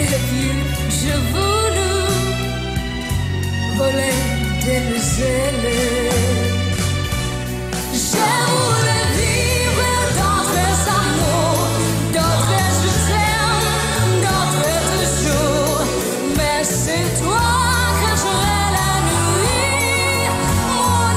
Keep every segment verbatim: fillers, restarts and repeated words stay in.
Et puis je voulus voler des ailes. Je voulais vivre d'autres amours, d'autres je t'aime, d'autres toujours. Mais c'est toi que j'aurai la nuit, mon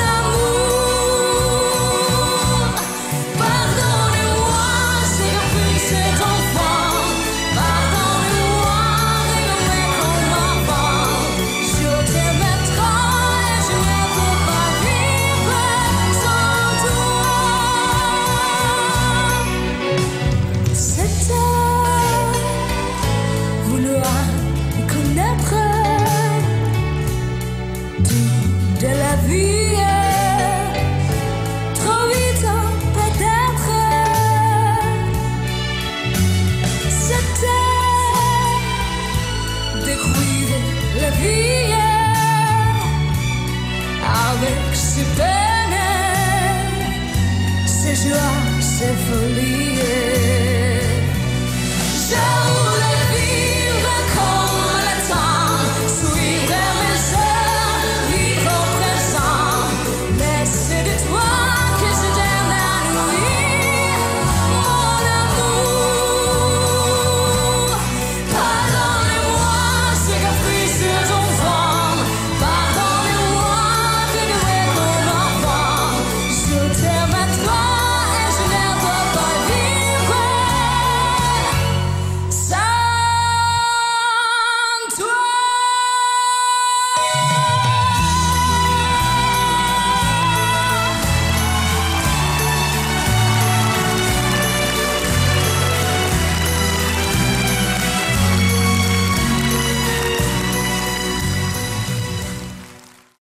amour. Pardonnez-moi si je fus cet enfant. Pardonnez-moi d'aimer comme avant. Je t'aimais trop et je ne peux pas vivre sans toi. C'était vouloir connaître tout de la vie, trop vite peut-être. C'était découvrir la vie avec ses peines, ses joies, ses folies.